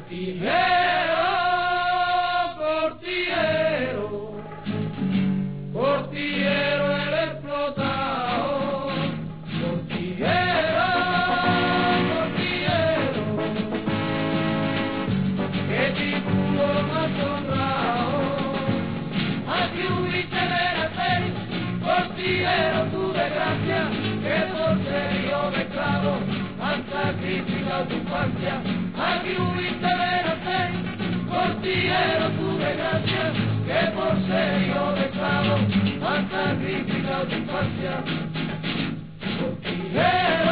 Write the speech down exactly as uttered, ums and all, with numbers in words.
Cortijero, cortijero, cortijero el explotado, cortijero, cortijero, que título más honrado, aquí hubiste de nacer, cortijero tu desgracia, que por ser hijo de esclavo han sacrificado tu infancia. Aquí hubiste de nacer, cortijero tu desgracia, que por ser hijo de esclavo han sacrificado tu infancia. Cortijero.